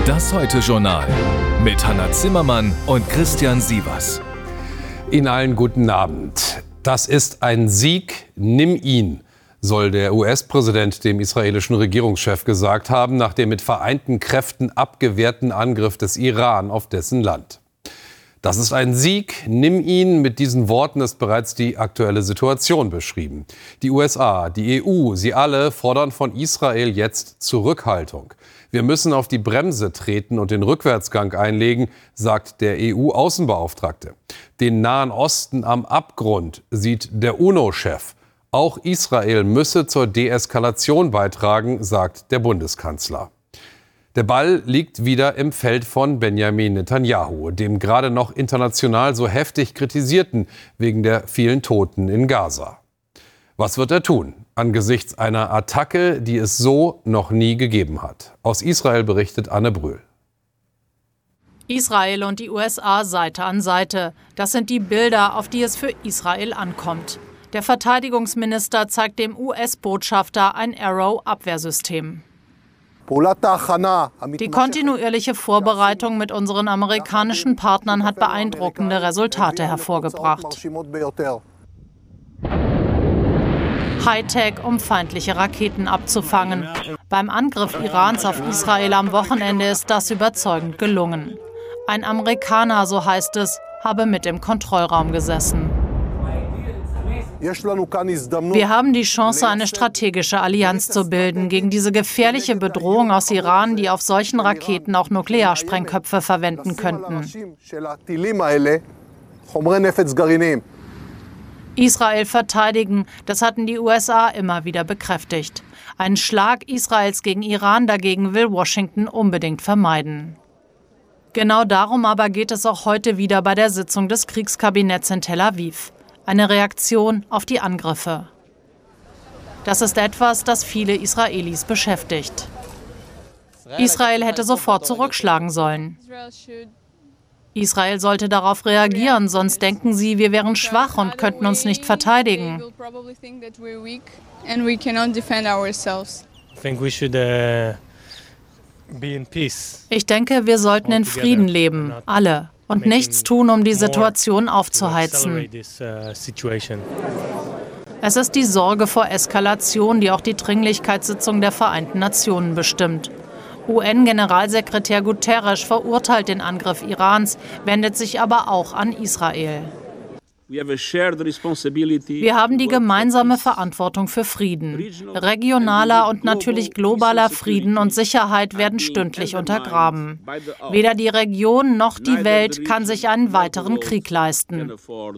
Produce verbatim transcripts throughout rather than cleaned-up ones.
Das Heute-Journal mit Hanna Zimmermann und Christian Sievers. Ihnen allen guten Abend. Das ist ein Sieg, nimm ihn, soll der U S-Präsident dem israelischen Regierungschef gesagt haben, nach dem mit vereinten Kräften abgewehrten Angriff des Iran auf dessen Land. Das ist ein Sieg, nimm ihn. Mit diesen Worten ist bereits die aktuelle Situation beschrieben. Die U S A, die E U, sie alle fordern von Israel jetzt Zurückhaltung. Wir müssen auf die Bremse treten und den Rückwärtsgang einlegen, sagt der E U-Außenbeauftragte. Den Nahen Osten am Abgrund sieht der UNO-Chef. Auch Israel müsse zur Deeskalation beitragen, sagt der Bundeskanzler. Der Ball liegt wieder im Feld von Benjamin Netanyahu, dem gerade noch international so heftig kritisierten wegen der vielen Toten in Gaza. Was wird er tun angesichts einer Attacke, die es so noch nie gegeben hat? Aus Israel berichtet Anne Brühl. Israel und die U S A Seite an Seite. Das sind die Bilder, auf die es für Israel ankommt. Der Verteidigungsminister zeigt dem U S-Botschafter ein Arrow-Abwehrsystem. Die kontinuierliche Vorbereitung mit unseren amerikanischen Partnern hat beeindruckende Resultate hervorgebracht. Hightech, um feindliche Raketen abzufangen. Beim Angriff Irans auf Israel am Wochenende ist das überzeugend gelungen. Ein Amerikaner, so heißt es, habe mit im Kontrollraum gesessen. Wir haben die Chance, eine strategische Allianz zu bilden gegen diese gefährliche Bedrohung aus Iran, die auf solchen Raketen auch Nuklearsprengköpfe verwenden könnten. Israel verteidigen, das hatten die U S A immer wieder bekräftigt. Einen Schlag Israels gegen Iran dagegen will Washington unbedingt vermeiden. Genau darum aber geht es auch heute wieder bei der Sitzung des Kriegskabinetts in Tel Aviv. Eine Reaktion auf die Angriffe. Das ist etwas, das viele Israelis beschäftigt. Israel hätte sofort zurückschlagen sollen. Israel sollte darauf reagieren, sonst denken sie, wir wären schwach und könnten uns nicht verteidigen. Ich denke, wir sollten in Frieden leben, alle. Und nichts tun, um die Situation aufzuheizen. Es ist die Sorge vor Eskalation, die auch die Dringlichkeitssitzung der Vereinten Nationen bestimmt. U N-Generalsekretär Guterres verurteilt den Angriff Irans, wendet sich aber auch an Israel. Wir haben die gemeinsame Verantwortung für Frieden. Regionaler und natürlich globaler Frieden und Sicherheit werden stündlich untergraben. Weder die Region noch die Welt kann sich einen weiteren Krieg leisten.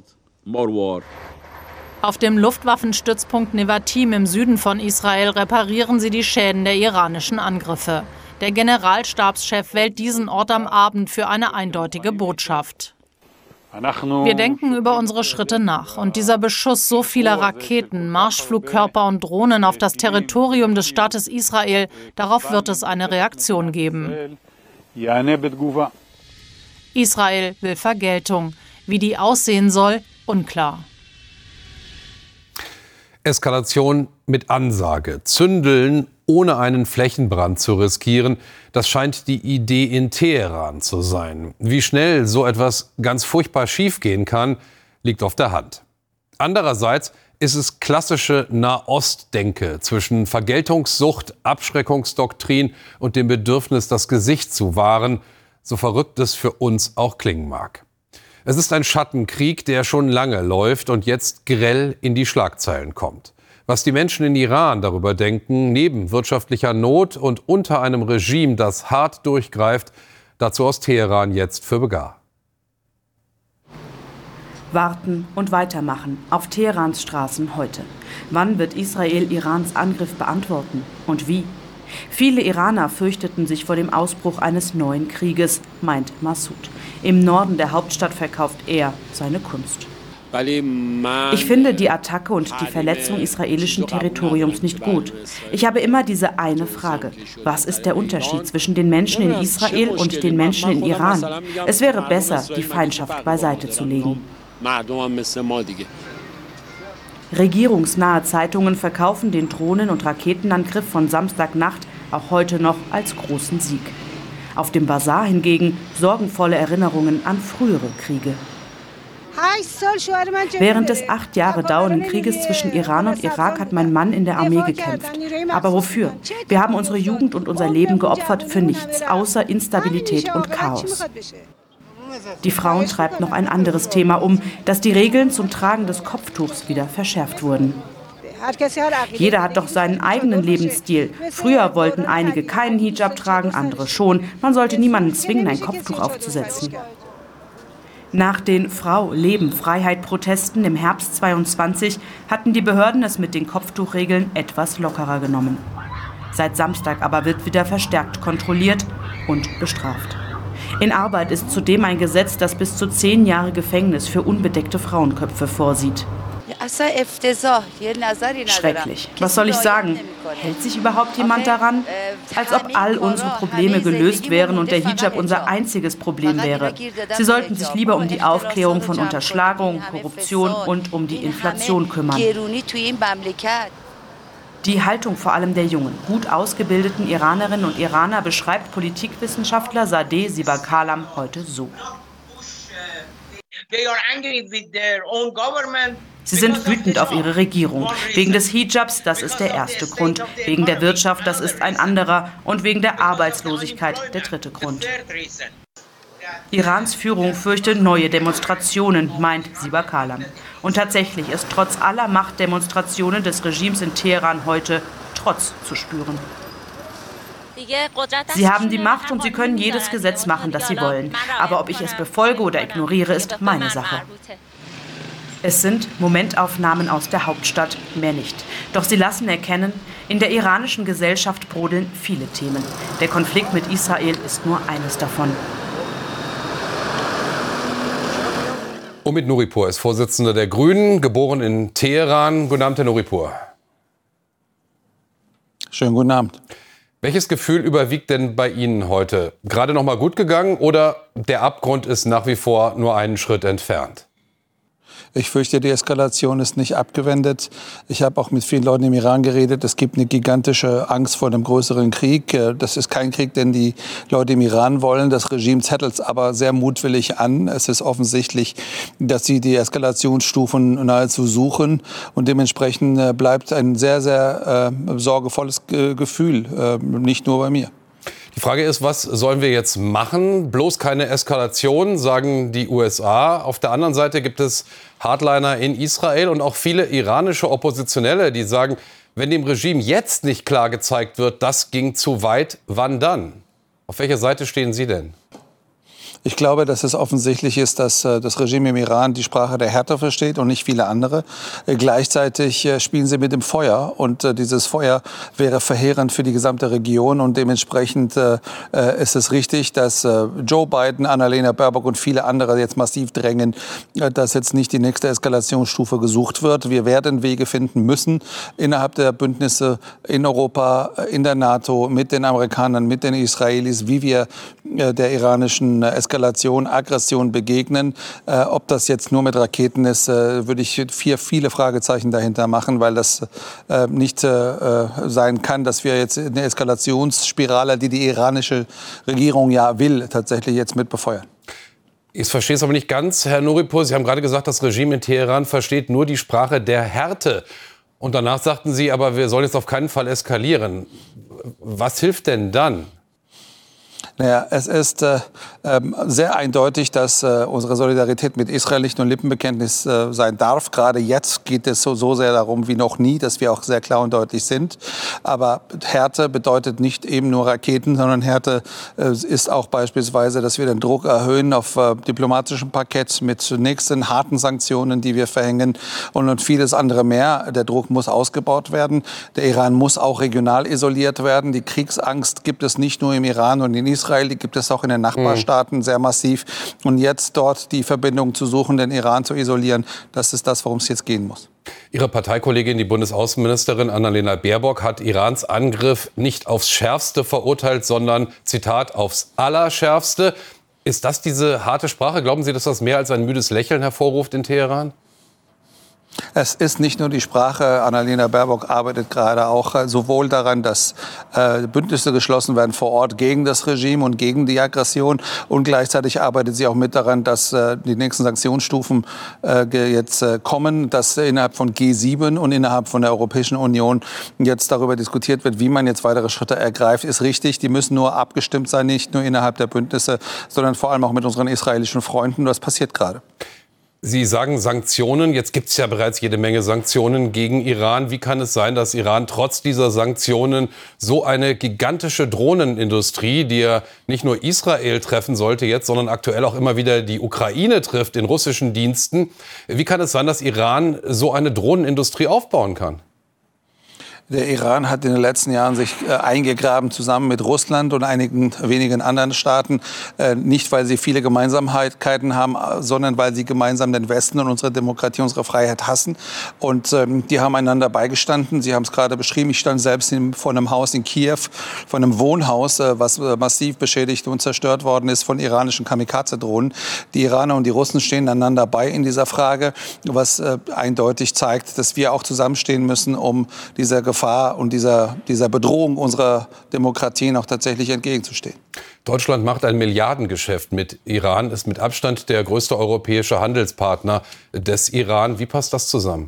Auf dem Luftwaffenstützpunkt Nevatim im Süden von Israel reparieren sie die Schäden der iranischen Angriffe. Der Generalstabschef wählt diesen Ort am Abend für eine eindeutige Botschaft. Wir denken über unsere Schritte nach. Und dieser Beschuss so vieler Raketen, Marschflugkörper und Drohnen auf das Territorium des Staates Israel, darauf wird es eine Reaktion geben. Israel will Vergeltung. Wie die aussehen soll, unklar. Eskalation mit Ansage. Zündeln, ohne einen Flächenbrand zu riskieren. Das scheint die Idee in Teheran zu sein. Wie schnell so etwas ganz furchtbar schiefgehen kann, liegt auf der Hand. Andererseits ist es klassische Nahost-Denke zwischen Vergeltungssucht, Abschreckungsdoktrin und dem Bedürfnis, das Gesicht zu wahren, so verrückt es für uns auch klingen mag. Es ist ein Schattenkrieg, der schon lange läuft und jetzt grell in die Schlagzeilen kommt. Was die Menschen in Iran darüber denken, neben wirtschaftlicher Not und unter einem Regime, das hart durchgreift, dazu aus Teheran jetzt für Begar. Warten und weitermachen auf Teherans Straßen heute. Wann wird Israel Irans Angriff beantworten und wie? Viele Iraner fürchteten sich vor dem Ausbruch eines neuen Krieges, meint Massoud. Im Norden der Hauptstadt verkauft er seine Kunst. Ich finde die Attacke und die Verletzung israelischen Territoriums nicht gut. Ich habe immer diese eine Frage. Was ist der Unterschied zwischen den Menschen in Israel und den Menschen in Iran? Es wäre besser, die Feindschaft beiseite zu legen. Regierungsnahe Zeitungen verkaufen den Drohnen- und Raketenangriff von Samstagnacht auch heute noch als großen Sieg. Auf dem Basar hingegen sorgenvolle Erinnerungen an frühere Kriege. Während des acht Jahre dauernden Krieges zwischen Iran und Irak hat mein Mann in der Armee gekämpft. Aber wofür? Wir haben unsere Jugend und unser Leben geopfert für nichts, außer Instabilität und Chaos. Die Frauen treibt noch ein anderes Thema um, dass die Regeln zum Tragen des Kopftuchs wieder verschärft wurden. Jeder hat doch seinen eigenen Lebensstil. Früher wollten einige keinen Hijab tragen, andere schon. Man sollte niemanden zwingen, ein Kopftuch aufzusetzen. Nach den Frau-Leben-Freiheit-Protesten im Herbst zweiundzwanzig hatten die Behörden es mit den Kopftuchregeln etwas lockerer genommen. Seit Samstag aber wird wieder verstärkt kontrolliert und bestraft. In Arbeit ist zudem ein Gesetz, das bis zu zehn Jahre Gefängnis für unbedeckte Frauenköpfe vorsieht. Schrecklich. Was soll ich sagen? Hält sich überhaupt jemand daran? Als ob all unsere Probleme gelöst wären und der Hijab unser einziges Problem wäre. Sie sollten sich lieber um die Aufklärung von Unterschlagung, Korruption und um die Inflation kümmern. Die Haltung vor allem der jungen, gut ausgebildeten Iranerinnen und Iraner beschreibt Politikwissenschaftler Sadeh Sibakalam heute so. Sie sind wütend auf ihre Regierung. Wegen des Hijabs, das ist der erste Grund. Wegen der Wirtschaft, das ist ein anderer. Und wegen der Arbeitslosigkeit, der dritte Grund. Irans Führung fürchte neue Demonstrationen, meint Sibakalam. Und tatsächlich ist trotz aller Machtdemonstrationen des Regimes in Teheran heute Trotz zu spüren. Sie haben die Macht und sie können jedes Gesetz machen, das sie wollen. Aber ob ich es befolge oder ignoriere, ist meine Sache. Es sind Momentaufnahmen aus der Hauptstadt, mehr nicht. Doch sie lassen erkennen, in der iranischen Gesellschaft brodeln viele Themen. Der Konflikt mit Israel ist nur eines davon. Omid Nuripur ist Vorsitzender der Grünen, geboren in Teheran. Guten Abend, Herr Nuripur. Schönen guten Abend. Welches Gefühl überwiegt denn bei Ihnen heute? Gerade noch mal gut gegangen oder der Abgrund ist nach wie vor nur einen Schritt entfernt? Ich fürchte, die Eskalation ist nicht abgewendet. Ich habe auch mit vielen Leuten im Iran geredet. Es gibt eine gigantische Angst vor einem größeren Krieg. Das ist kein Krieg, den die Leute im Iran wollen. Das Regime zettelt es aber sehr mutwillig an. Es ist offensichtlich, dass sie die Eskalationsstufen nahezu suchen. Und dementsprechend bleibt ein sehr, sehr äh, sorgevolles Ge- Gefühl, äh, nicht nur bei mir. Die Frage ist, was sollen wir jetzt machen? Bloß keine Eskalation, sagen die U S A. Auf der anderen Seite gibt es Hardliner in Israel und auch viele iranische Oppositionelle, die sagen, wenn dem Regime jetzt nicht klar gezeigt wird, das ging zu weit, wann dann? Auf welcher Seite stehen Sie denn? Ich glaube, dass es offensichtlich ist, dass äh, das Regime im Iran die Sprache der Härte versteht und nicht viele andere. Äh, gleichzeitig äh, spielen sie mit dem Feuer und äh, dieses Feuer wäre verheerend für die gesamte Region und dementsprechend äh, äh, ist es richtig, dass äh, Joe Biden, Annalena Baerbock und viele andere jetzt massiv drängen, äh, dass jetzt nicht die nächste Eskalationsstufe gesucht wird. Wir werden Wege finden müssen innerhalb der Bündnisse in Europa, in der NATO, mit den Amerikanern, mit den Israelis, wie wir äh, der iranischen Eskalation Eskalation, Aggression begegnen. Äh, ob das jetzt nur mit Raketen ist, äh, würde ich vier, viele Fragezeichen dahinter machen, weil das äh, nicht äh, sein kann, dass wir jetzt eine Eskalationsspirale, die die iranische Regierung ja will, tatsächlich jetzt mit befeuern. Ich verstehe es aber nicht ganz, Herr Nuripur. Sie haben gerade gesagt, das Regime in Teheran versteht nur die Sprache der Härte. Und danach sagten Sie, aber wir sollen jetzt auf keinen Fall eskalieren. Was hilft denn dann? Naja, es ist äh, ähm, sehr eindeutig, dass äh, unsere Solidarität mit Israel nicht nur ein Lippenbekenntnis äh, sein darf. Gerade jetzt geht es so, so sehr darum wie noch nie, dass wir auch sehr klar und deutlich sind. Aber Härte bedeutet nicht eben nur Raketen, sondern Härte äh, ist auch beispielsweise, dass wir den Druck erhöhen auf äh, diplomatischem Parkett mit nächsten harten Sanktionen, die wir verhängen und, und vieles andere mehr. Der Druck muss ausgebaut werden. Der Iran muss auch regional isoliert werden. Die Kriegsangst gibt es nicht nur im Iran und in Israel. Israel, die gibt es auch in den Nachbarstaaten sehr massiv. Und jetzt dort die Verbindung zu suchen, den Iran zu isolieren, das ist das, worum es jetzt gehen muss. Ihre Parteikollegin, die Bundesaußenministerin Annalena Baerbock, hat Irans Angriff nicht aufs Schärfste verurteilt, sondern, Zitat, aufs Allerschärfste. Ist das diese harte Sprache? Glauben Sie, dass das mehr als ein müdes Lächeln hervorruft in Teheran? Es ist nicht nur die Sprache. Annalena Baerbock arbeitet gerade auch äh, sowohl daran, dass äh, Bündnisse geschlossen werden vor Ort gegen das Regime und gegen die Aggression. Und gleichzeitig arbeitet sie auch mit daran, dass äh, die nächsten Sanktionsstufen äh, jetzt äh, kommen, dass innerhalb von G sieben und innerhalb von der Europäischen Union jetzt darüber diskutiert wird, wie man jetzt weitere Schritte ergreift. Ist richtig. Die müssen nur abgestimmt sein, nicht nur innerhalb der Bündnisse, sondern vor allem auch mit unseren israelischen Freunden. Das passiert gerade. Sie sagen Sanktionen. Jetzt gibt es ja bereits jede Menge Sanktionen gegen Iran. Wie kann es sein, dass Iran trotz dieser Sanktionen so eine gigantische Drohnenindustrie, die ja nicht nur Israel treffen sollte jetzt, sondern aktuell auch immer wieder die Ukraine trifft in russischen Diensten? Wie kann es sein, dass Iran so eine Drohnenindustrie aufbauen kann? Der Iran hat in den letzten Jahren sich äh, eingegraben zusammen mit Russland und einigen wenigen anderen Staaten. Äh, nicht, weil sie viele Gemeinsamkeiten haben, sondern weil sie gemeinsam den Westen und unsere Demokratie, unsere Freiheit hassen. Und ähm, die haben einander beigestanden. Sie haben es gerade beschrieben. Ich stand selbst in, vor einem Haus in Kiew, vor einem Wohnhaus, äh, was äh, massiv beschädigt und zerstört worden ist von iranischen Kamikaze-Drohnen. Die Iraner und die Russen stehen einander bei in dieser Frage, was äh, eindeutig zeigt, dass wir auch zusammenstehen müssen, um dieser Gefahr und dieser, dieser Bedrohung unserer Demokratien auch tatsächlich entgegenzustehen. Deutschland macht ein Milliardengeschäft mit Iran, ist mit Abstand der größte europäische Handelspartner des Iran. Wie passt das zusammen?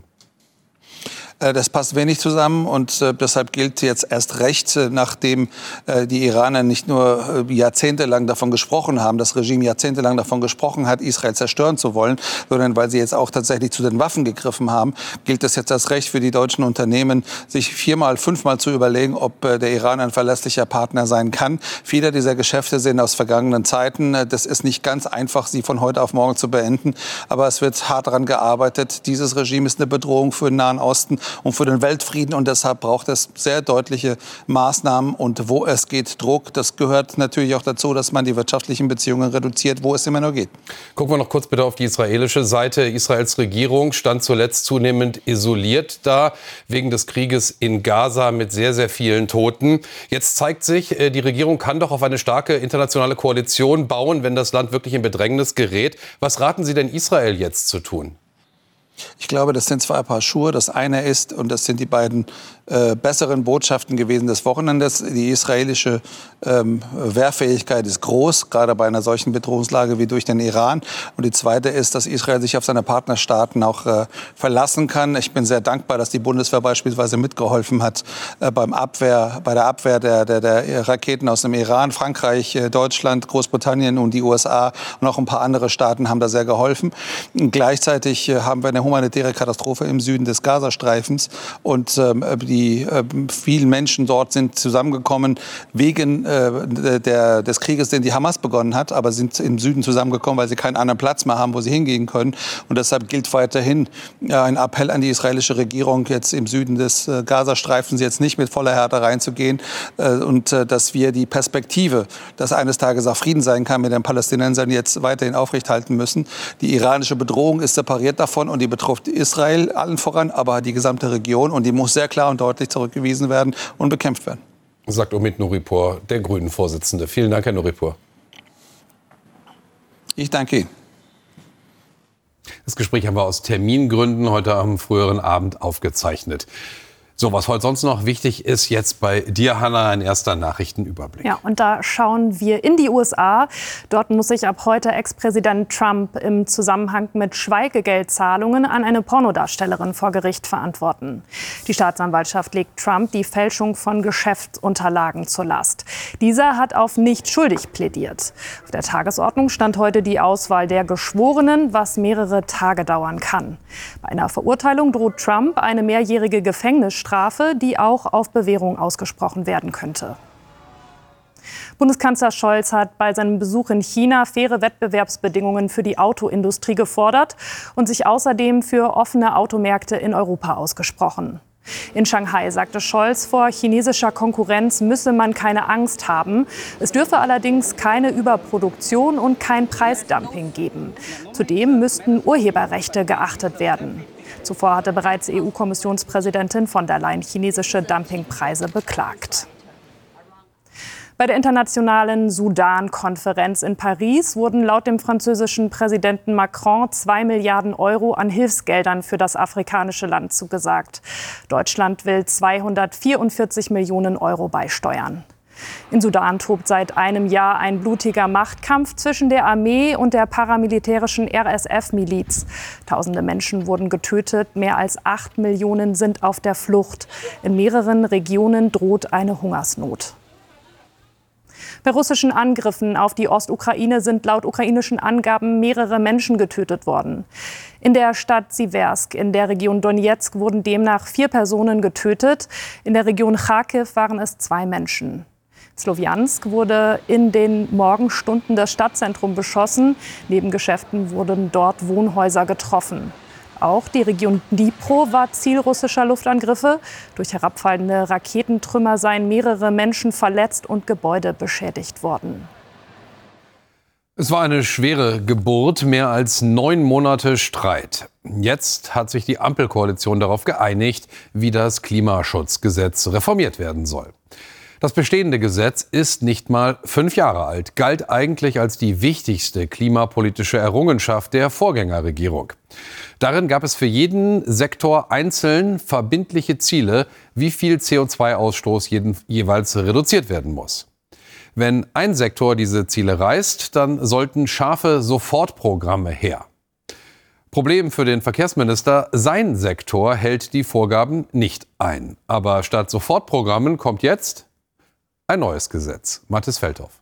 Das passt wenig zusammen und äh, deshalb gilt jetzt erst recht, äh, nachdem äh, die Iraner nicht nur äh, jahrzehntelang davon gesprochen haben, das Regime jahrzehntelang davon gesprochen hat, Israel zerstören zu wollen, sondern weil sie jetzt auch tatsächlich zu den Waffen gegriffen haben, gilt es jetzt erst recht für die deutschen Unternehmen, sich viermal, fünfmal zu überlegen, ob äh, der Iran ein verlässlicher Partner sein kann. Viele dieser Geschäfte sind aus vergangenen Zeiten. Das ist nicht ganz einfach, sie von heute auf morgen zu beenden, aber es wird hart daran gearbeitet. Dieses Regime ist eine Bedrohung für den Nahen Osten und für den Weltfrieden. Und deshalb braucht es sehr deutliche Maßnahmen und wo es geht, Druck. Das gehört natürlich auch dazu, dass man die wirtschaftlichen Beziehungen reduziert, wo es immer nur geht. Gucken wir noch kurz bitte auf die israelische Seite. Israels Regierung stand zuletzt zunehmend isoliert da, wegen des Krieges in Gaza mit sehr, sehr vielen Toten. Jetzt zeigt sich, die Regierung kann doch auf eine starke internationale Koalition bauen, wenn das Land wirklich in Bedrängnis gerät. Was raten Sie denn Israel jetzt zu tun? Ich glaube, das sind zwei Paar Schuhe. Das eine ist, und das sind die beiden äh, besseren Botschaften gewesen des Wochenendes, die israelische ähm, Wehrfähigkeit ist groß, gerade bei einer solchen Bedrohungslage wie durch den Iran. Und die zweite ist, dass Israel sich auf seine Partnerstaaten auch äh, verlassen kann. Ich bin sehr dankbar, dass die Bundeswehr beispielsweise mitgeholfen hat äh, beim Abwehr, bei der Abwehr der, der, der Raketen aus dem Iran. Frankreich, äh, Deutschland, Großbritannien und die U S A und auch ein paar andere Staaten haben da sehr geholfen. Und gleichzeitig äh, haben wir eine humanitäre Katastrophe im Süden des Gazastreifens und ähm, die äh, vielen Menschen dort sind zusammengekommen wegen äh, der, des Krieges, den die Hamas begonnen hat, aber sind im Süden zusammengekommen, weil sie keinen anderen Platz mehr haben, wo sie hingehen können. Und deshalb gilt weiterhin äh, ein Appell an die israelische Regierung, jetzt im Süden des äh, Gazastreifens jetzt nicht mit voller Härte reinzugehen äh, und äh, dass wir die Perspektive, dass eines Tages auch Frieden sein kann mit den Palästinensern, jetzt weiterhin aufrechthalten müssen. Die iranische Bedrohung ist separiert davon und die betrifft Israel allen voran, aber die gesamte Region. Und die muss sehr klar und deutlich zurückgewiesen werden und bekämpft werden. Sagt Omid Nouripur, der Grünen-Vorsitzende. Vielen Dank, Herr Nouripur. Ich danke Ihnen. Das Gespräch haben wir aus Termingründen heute am früheren Abend aufgezeichnet. So, was heute sonst noch wichtig ist, jetzt bei dir, Hanna, ein erster Nachrichtenüberblick. Ja, und da schauen wir in die U S A. Dort muss sich ab heute Ex-Präsident Trump im Zusammenhang mit Schweigegeldzahlungen an eine Pornodarstellerin vor Gericht verantworten. Die Staatsanwaltschaft legt Trump die Fälschung von Geschäftsunterlagen zur Last. Dieser hat auf nicht schuldig plädiert. Auf der Tagesordnung stand heute die Auswahl der Geschworenen, was mehrere Tage dauern kann. Bei einer Verurteilung droht Trump eine mehrjährige Gefängnisstrafe, die auch auf Bewährung ausgesprochen werden könnte. Bundeskanzler Scholz hat bei seinem Besuch in China faire Wettbewerbsbedingungen für die Autoindustrie gefordert und sich außerdem für offene Automärkte in Europa ausgesprochen. In Shanghai sagte Scholz, vor chinesischer Konkurrenz müsse man keine Angst haben. Es dürfe allerdings keine Überproduktion und kein Preisdumping geben. Zudem müssten Urheberrechte geachtet werden. Zuvor hatte bereits E U-Kommissionspräsidentin von der Leyen chinesische Dumpingpreise beklagt. Bei der internationalen Sudan-Konferenz in Paris wurden laut dem französischen Präsidenten Macron zwei Milliarden Euro an Hilfsgeldern für das afrikanische Land zugesagt. Deutschland will zweihundertvierundvierzig Millionen Euro beisteuern. In Sudan tobt seit einem Jahr ein blutiger Machtkampf zwischen der Armee und der paramilitärischen R S F-Miliz. Tausende Menschen wurden getötet, mehr als acht Millionen sind auf der Flucht. In mehreren Regionen droht eine Hungersnot. Bei russischen Angriffen auf die Ostukraine sind laut ukrainischen Angaben mehrere Menschen getötet worden. In der Stadt Siversk in der Region Donetsk wurden demnach vier Personen getötet. In der Region Charkiw waren es zwei Menschen. Slowjansk wurde in den Morgenstunden das Stadtzentrum beschossen. Neben Geschäften wurden dort Wohnhäuser getroffen. Auch die Region Dnipro war Ziel russischer Luftangriffe. Durch herabfallende Raketentrümmer seien mehrere Menschen verletzt und Gebäude beschädigt worden. Es war eine schwere Geburt, mehr als neun Monate Streit. Jetzt hat sich die Ampelkoalition darauf geeinigt, wie das Klimaschutzgesetz reformiert werden soll. Das bestehende Gesetz ist nicht mal fünf Jahre alt, galt eigentlich als die wichtigste klimapolitische Errungenschaft der Vorgängerregierung. Darin gab es für jeden Sektor einzeln verbindliche Ziele, wie viel C O zwei Ausstoß jeden, jeweils reduziert werden muss. Wenn ein Sektor diese Ziele reißt, dann sollten scharfe Sofortprogramme her. Problem für den Verkehrsminister: Sein Sektor hält die Vorgaben nicht ein. Aber statt Sofortprogrammen kommt jetzt ein neues Gesetz. Mathis Feldhoff.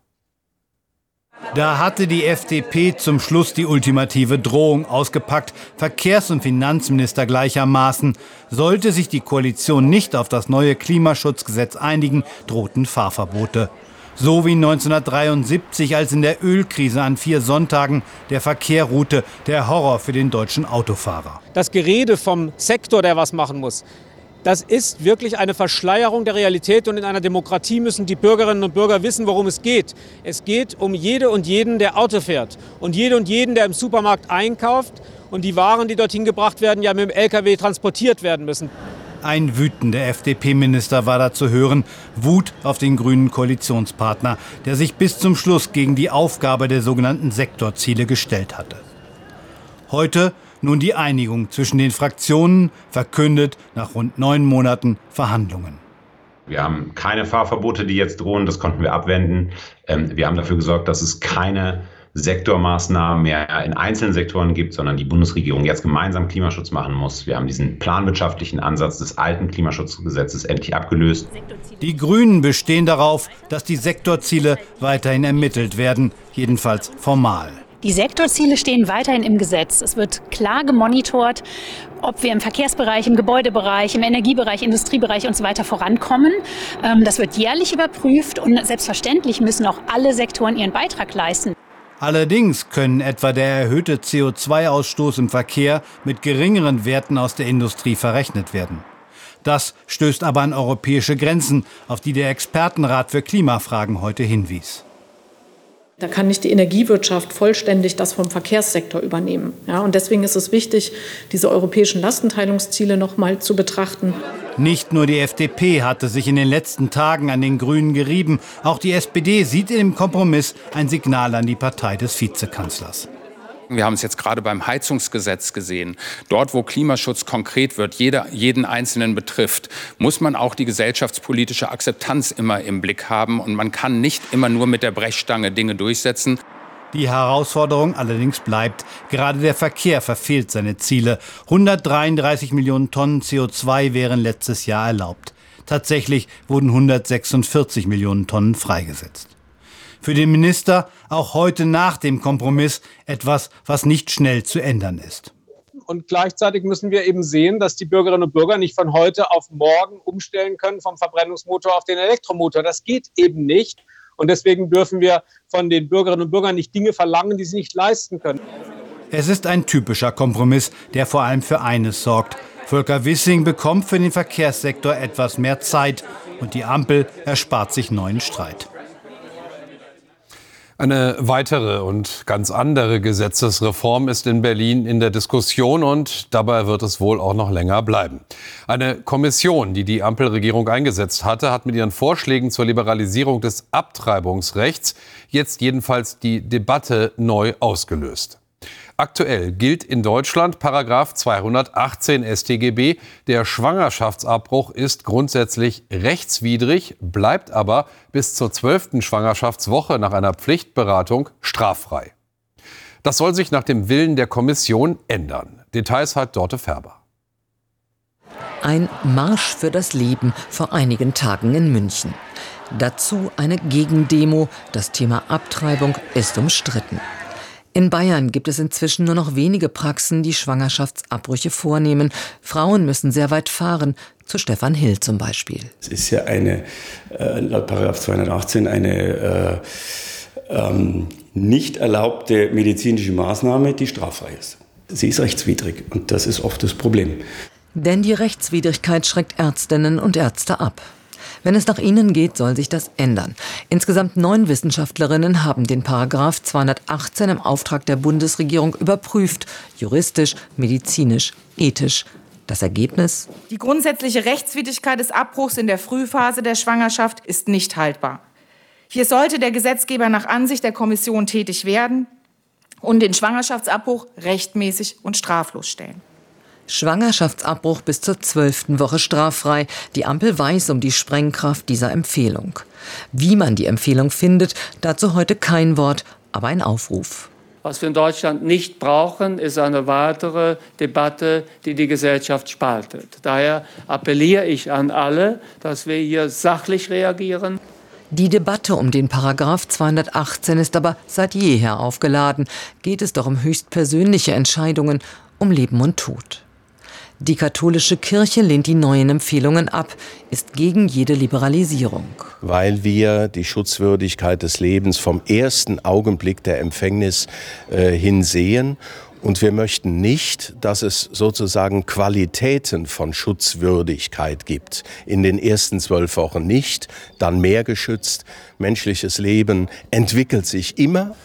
Da hatte die F D P zum Schluss die ultimative Drohung ausgepackt, Verkehrs- und Finanzminister gleichermaßen. Sollte sich die Koalition nicht auf das neue Klimaschutzgesetz einigen, drohten Fahrverbote. So wie neunzehnhundertdreiundsiebzig, als in der Ölkrise an vier Sonntagen der Verkehr ruhte, der Horror für den deutschen Autofahrer. Das Gerede vom Sektor, der was machen muss, das ist wirklich eine Verschleierung der Realität, und in einer Demokratie müssen die Bürgerinnen und Bürger wissen, worum es geht. Es geht um jede und jeden, der Auto fährt, und jede und jeden, der im Supermarkt einkauft und die Waren, die dorthin gebracht werden, ja mit dem L K W transportiert werden müssen. Ein wütender F D P-Minister war da zu hören, Wut auf den grünen Koalitionspartner, der sich bis zum Schluss gegen die Aufgabe der sogenannten Sektorziele gestellt hatte. Heute nun die Einigung zwischen den Fraktionen, verkündet nach rund neun Monaten Verhandlungen. Wir haben keine Fahrverbote, die jetzt drohen, das konnten wir abwenden. Wir haben dafür gesorgt, dass es keine Sektormaßnahmen mehr in einzelnen Sektoren gibt, sondern die Bundesregierung jetzt gemeinsam Klimaschutz machen muss. Wir haben diesen planwirtschaftlichen Ansatz des alten Klimaschutzgesetzes endlich abgelöst. Die Grünen bestehen darauf, dass die Sektorziele weiterhin ermittelt werden, jedenfalls formal. Die Sektorziele stehen weiterhin im Gesetz. Es wird klar gemonitort, ob wir im Verkehrsbereich, im Gebäudebereich, im Energiebereich, Industriebereich und so weiter vorankommen. Das wird jährlich überprüft, und selbstverständlich müssen auch alle Sektoren ihren Beitrag leisten. Allerdings können etwa der erhöhte C O zwei Ausstoß im Verkehr mit geringeren Werten aus der Industrie verrechnet werden. Das stößt aber an europäische Grenzen, auf die der Expertenrat für Klimafragen heute hinwies. Da kann nicht die Energiewirtschaft vollständig das vom Verkehrssektor übernehmen. Ja, und deswegen ist es wichtig, diese europäischen Lastenteilungsziele noch mal zu betrachten. Nicht nur die F D P hatte sich in den letzten Tagen an den Grünen gerieben. Auch die S P D sieht in dem Kompromiss ein Signal an die Partei des Vizekanzlers. Wir haben es jetzt gerade beim Heizungsgesetz gesehen. Dort, wo Klimaschutz konkret wird, jeder, jeden Einzelnen betrifft, muss man auch die gesellschaftspolitische Akzeptanz immer im Blick haben. Und man kann nicht immer nur mit der Brechstange Dinge durchsetzen. Die Herausforderung allerdings bleibt. Gerade der Verkehr verfehlt seine Ziele. hundertdreiunddreißig Millionen Tonnen C O zwei wären letztes Jahr erlaubt. Tatsächlich wurden hundertsechsundvierzig Millionen Tonnen freigesetzt. Für den Minister auch heute nach dem Kompromiss etwas, was nicht schnell zu ändern ist. Und gleichzeitig müssen wir eben sehen, dass die Bürgerinnen und Bürger nicht von heute auf morgen umstellen können vom Verbrennungsmotor auf den Elektromotor. Das geht eben nicht. Und deswegen dürfen wir von den Bürgerinnen und Bürgern nicht Dinge verlangen, die sie nicht leisten können. Es ist ein typischer Kompromiss, der vor allem für eines sorgt. Volker Wissing bekommt für den Verkehrssektor etwas mehr Zeit, und die Ampel erspart sich neuen Streit. Eine weitere und ganz andere Gesetzesreform ist in Berlin in der Diskussion und dabei wird es wohl auch noch länger bleiben. Eine Kommission, die die Ampelregierung eingesetzt hatte, hat mit ihren Vorschlägen zur Liberalisierung des Abtreibungsrechts jetzt jedenfalls die Debatte neu ausgelöst. Aktuell gilt in Deutschland Paragraph zweihundertachtzehn S t G B. Der Schwangerschaftsabbruch ist grundsätzlich rechtswidrig, bleibt aber bis zur zwölften Schwangerschaftswoche nach einer Pflichtberatung straffrei. Das soll sich nach dem Willen der Kommission ändern. Details hat Dorte Färber. Ein Marsch für das Leben vor einigen Tagen in München. Dazu eine Gegendemo. Das Thema Abtreibung ist umstritten. In Bayern gibt es inzwischen nur noch wenige Praxen, die Schwangerschaftsabbrüche vornehmen. Frauen müssen sehr weit fahren, zu Stefan Hill zum Beispiel. Es ist ja eine, äh, laut Paragraph zweihundertachtzehn eine äh, ähm, nicht erlaubte medizinische Maßnahme, die straffrei ist. Sie ist rechtswidrig und das ist oft das Problem. Denn die Rechtswidrigkeit schreckt Ärztinnen und Ärzte ab. Wenn es nach ihnen geht, soll sich das ändern. Insgesamt neun Wissenschaftlerinnen haben den Paragraph zweihundertachtzehn im Auftrag der Bundesregierung überprüft. Juristisch, medizinisch, ethisch. Das Ergebnis? Die grundsätzliche Rechtswidrigkeit des Abbruchs in der Frühphase der Schwangerschaft ist nicht haltbar. Hier sollte der Gesetzgeber nach Ansicht der Kommission tätig werden und den Schwangerschaftsabbruch rechtmäßig und straflos stellen. Schwangerschaftsabbruch bis zur zwölften Woche straffrei. Die Ampel weiß um die Sprengkraft dieser Empfehlung. Wie man die Empfehlung findet, dazu heute kein Wort, aber ein Aufruf. Was wir in Deutschland nicht brauchen, ist eine weitere Debatte, die die Gesellschaft spaltet. Daher appelliere ich an alle, dass wir hier sachlich reagieren. Die Debatte um den Paragraph zweihundertachtzehn ist aber seit jeher aufgeladen. Geht es doch um höchst persönliche Entscheidungen, um Leben und Tod. Die katholische Kirche lehnt die neuen Empfehlungen ab, ist gegen jede Liberalisierung. Weil wir die Schutzwürdigkeit des Lebens vom ersten Augenblick der Empfängnis äh, hin sehen. Und wir möchten nicht, dass es sozusagen Qualitäten von Schutzwürdigkeit gibt. In den ersten zwölf Wochen nicht, dann mehr geschützt. Menschliches Leben entwickelt sich immer.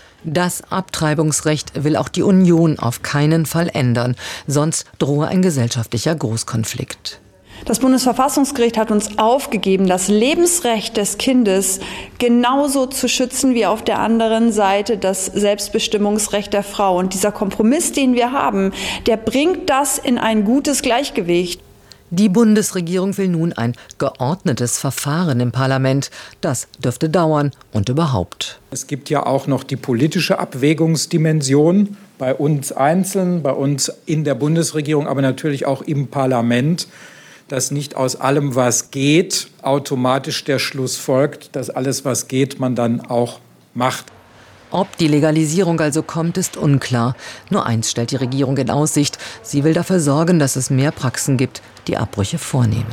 Das Abtreibungsrecht will auch die Union auf keinen Fall ändern, sonst drohe ein gesellschaftlicher Großkonflikt. Das Bundesverfassungsgericht hat uns aufgegeben, das Lebensrecht des Kindes genauso zu schützen wie auf der anderen Seite das Selbstbestimmungsrecht der Frau. Und dieser Kompromiss, den wir haben, der bringt das in ein gutes Gleichgewicht. Die Bundesregierung will nun ein geordnetes Verfahren im Parlament. Das dürfte dauern und überhaupt. Es gibt ja auch noch die politische Abwägungsdimension bei uns einzeln, bei uns in der Bundesregierung, aber natürlich auch im Parlament, dass nicht aus allem, was geht, automatisch der Schluss folgt, dass alles, was geht, man dann auch macht. Ob die Legalisierung also kommt, ist unklar. Nur eins stellt die Regierung in Aussicht. Sie will dafür sorgen, dass es mehr Praxen gibt, die Abbrüche vornehmen.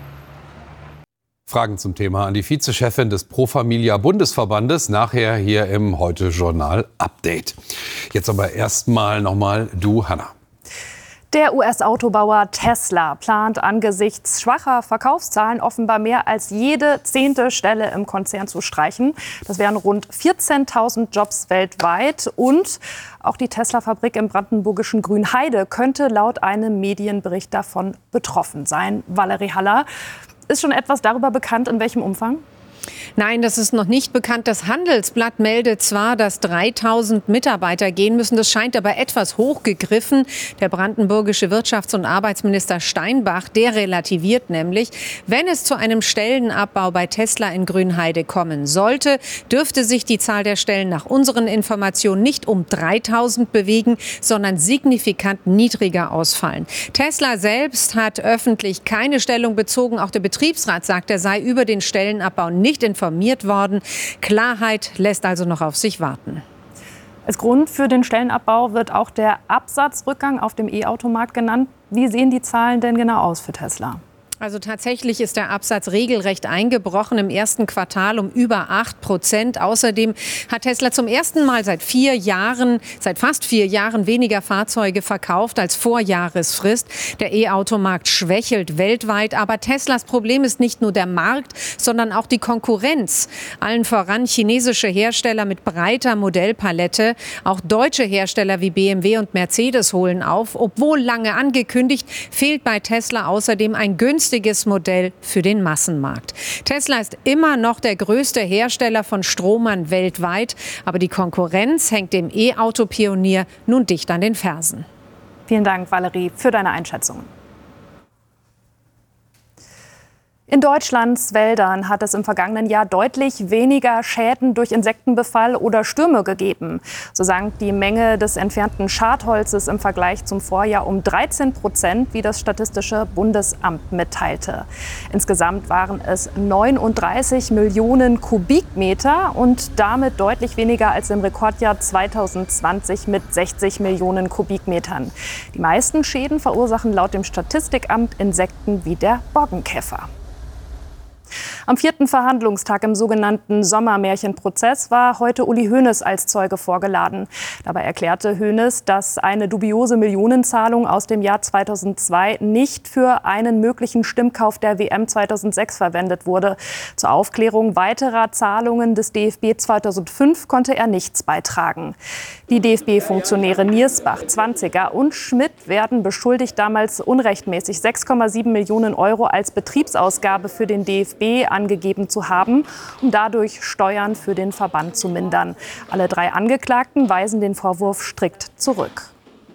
Fragen zum Thema an die Vizechefin des Pro Familia Bundesverbandes, nachher hier im Heute-Journal Update. Jetzt aber erstmal nochmal du, Hanna. Der U S-Autobauer Tesla plant angesichts schwacher Verkaufszahlen offenbar mehr als jede zehnte Stelle im Konzern zu streichen. Das wären rund vierzehntausend Jobs weltweit. Und auch die Tesla-Fabrik im brandenburgischen Grünheide könnte laut einem Medienbericht davon betroffen sein. Valerie Haller, ist schon etwas darüber bekannt, in welchem Umfang? Nein, das ist noch nicht bekannt. Das Handelsblatt meldet zwar, dass dreitausend Mitarbeiter gehen müssen. Das scheint aber etwas hochgegriffen. Der brandenburgische Wirtschafts- und Arbeitsminister Steinbach, der relativiert nämlich, wenn es zu einem Stellenabbau bei Tesla in Grünheide kommen sollte, dürfte sich die Zahl der Stellen nach unseren Informationen nicht um dreitausend bewegen, sondern signifikant niedriger ausfallen. Tesla selbst hat öffentlich keine Stellung bezogen. Auch der Betriebsrat sagt, er sei über den Stellenabbau nicht informiert worden. Klarheit lässt also noch auf sich warten. Als Grund für den Stellenabbau wird auch der Absatzrückgang auf dem E-Automarkt genannt. Wie sehen die Zahlen denn genau aus für Tesla? Also tatsächlich ist der Absatz regelrecht eingebrochen im ersten Quartal um über acht Prozent. Außerdem hat Tesla zum ersten Mal seit vier Jahren, seit fast vier Jahren weniger Fahrzeuge verkauft als vor Jahresfrist. Der E-Automarkt schwächelt weltweit, aber Teslas Problem ist nicht nur der Markt, sondern auch die Konkurrenz. Allen voran chinesische Hersteller mit breiter Modellpalette. Auch deutsche Hersteller wie B M W und Mercedes holen auf. Obwohl lange angekündigt, fehlt bei Tesla außerdem ein günstiges Modell für den Massenmarkt. Tesla ist immer noch der größte Hersteller von Stromern weltweit, aber die Konkurrenz hängt dem E-Auto-Pionier nun dicht an den Fersen. Vielen Dank, Valerie, für deine Einschätzungen. In Deutschlands Wäldern hat es im vergangenen Jahr deutlich weniger Schäden durch Insektenbefall oder Stürme gegeben. So sank die Menge des entfernten Schadholzes im Vergleich zum Vorjahr um dreizehn Prozent, wie das Statistische Bundesamt mitteilte. Insgesamt waren es neununddreißig Millionen Kubikmeter und damit deutlich weniger als im Rekordjahr zweitausendzwanzig mit sechzig Millionen Kubikmetern. Die meisten Schäden verursachen laut dem Statistikamt Insekten wie der Borkenkäfer. Am vierten Verhandlungstag im sogenannten Sommermärchenprozess war heute Uli Hoeneß als Zeuge vorgeladen. Dabei erklärte Hoeneß, dass eine dubiose Millionenzahlung aus dem Jahr zweitausendzwei nicht für einen möglichen Stimmkauf der W M zweitausendsechs verwendet wurde. Zur Aufklärung weiterer Zahlungen des D F B zweitausendfünf konnte er nichts beitragen. Die D F B-Funktionäre Niersbach, Zwanziger und Schmidt werden beschuldigt, damals unrechtmäßig sechs Komma sieben Millionen Euro als Betriebsausgabe für den D F B angegeben zu haben, um dadurch Steuern für den Verband zu mindern. Alle drei Angeklagten weisen den Vorwurf strikt zurück.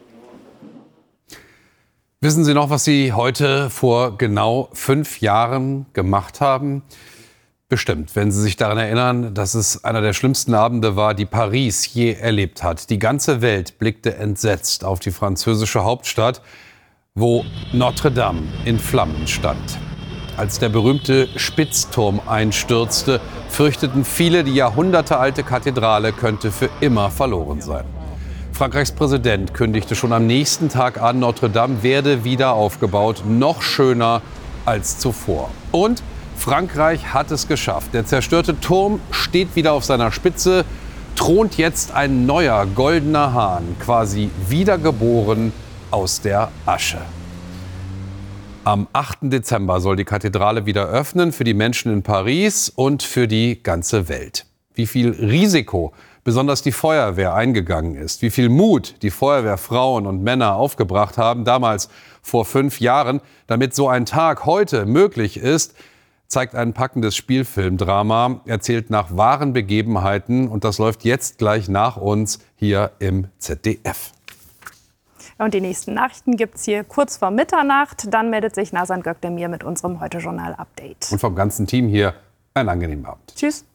Wissen Sie noch, was Sie heute vor genau fünf Jahren gemacht haben? Bestimmt, wenn Sie sich daran erinnern, dass es einer der schlimmsten Abende war, die Paris je erlebt hat. Die ganze Welt blickte entsetzt auf die französische Hauptstadt, wo Notre Dame in Flammen stand. Als der berühmte Spitzturm einstürzte, fürchteten viele, die jahrhundertealte Kathedrale könnte für immer verloren sein. Frankreichs Präsident kündigte schon am nächsten Tag an, Notre Dame werde wieder aufgebaut, noch schöner als zuvor. Und Frankreich hat es geschafft. Der zerstörte Turm steht wieder auf seiner Spitze, thront jetzt ein neuer goldener Hahn, quasi wiedergeboren aus der Asche. Am achten Dezember soll die Kathedrale wieder öffnen für die Menschen in Paris und für die ganze Welt. Wie viel Risiko besonders die Feuerwehr eingegangen ist, wie viel Mut die Feuerwehrfrauen und Männer aufgebracht haben, damals vor fünf Jahren, damit so ein Tag heute möglich ist, zeigt ein packendes Spielfilmdrama, erzählt nach wahren Begebenheiten und das läuft jetzt gleich nach uns hier im Z D F. Und die nächsten Nachrichten gibt es hier kurz vor Mitternacht. Dann meldet sich Nazan Gökdemir mit unserem Heute-Journal-Update. Und vom ganzen Team hier einen angenehmen Abend. Tschüss.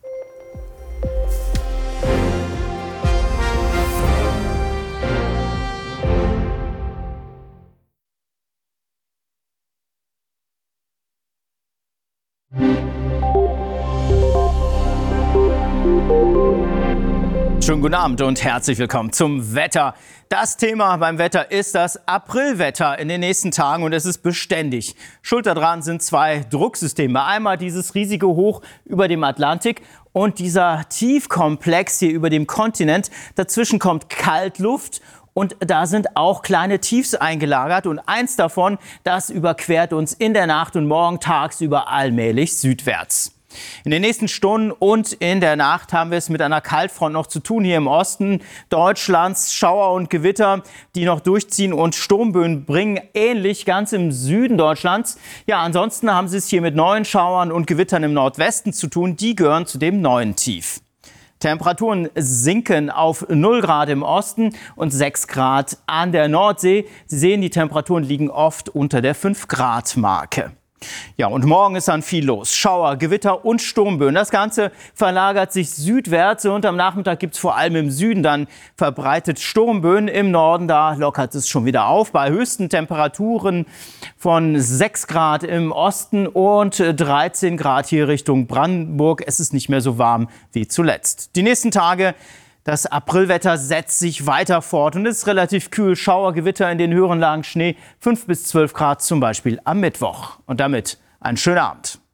Schönen guten Abend und herzlich willkommen zum Wetter. Das Thema beim Wetter ist das Aprilwetter in den nächsten Tagen und es ist beständig. Schuld daran sind zwei Drucksysteme. Einmal dieses riesige Hoch über dem Atlantik und dieser Tiefkomplex hier über dem Kontinent. Dazwischen kommt Kaltluft. Und da sind auch kleine Tiefs eingelagert und eins davon, das überquert uns in der Nacht und morgen tagsüber allmählich südwärts. In den nächsten Stunden und in der Nacht haben wir es mit einer Kaltfront noch zu tun hier im Osten Deutschlands. Schauer und Gewitter, die noch durchziehen und Sturmböen bringen, ähnlich ganz im Süden Deutschlands. Ja, ansonsten haben Sie es hier mit neuen Schauern und Gewittern im Nordwesten zu tun. Die gehören zu dem neuen Tief. Temperaturen sinken auf null Grad im Osten und sechs Grad an der Nordsee. Sie sehen, die Temperaturen liegen oft unter der fünf Grad Marke. Ja, und morgen ist dann viel los. Schauer, Gewitter und Sturmböen. Das Ganze verlagert sich südwärts und am Nachmittag gibt es vor allem im Süden dann verbreitet Sturmböen. Im Norden, da lockert es schon wieder auf. Bei höchsten Temperaturen von sechs Grad im Osten und dreizehn Grad hier Richtung Brandenburg. Es ist nicht mehr so warm wie zuletzt. Die nächsten Tage, Das Aprilwetter setzt sich weiter fort und ist relativ kühl. Schauer, Gewitter in den höheren Lagen, Schnee, fünf bis zwölf Grad zum Beispiel am Mittwoch. Und damit einen schönen Abend.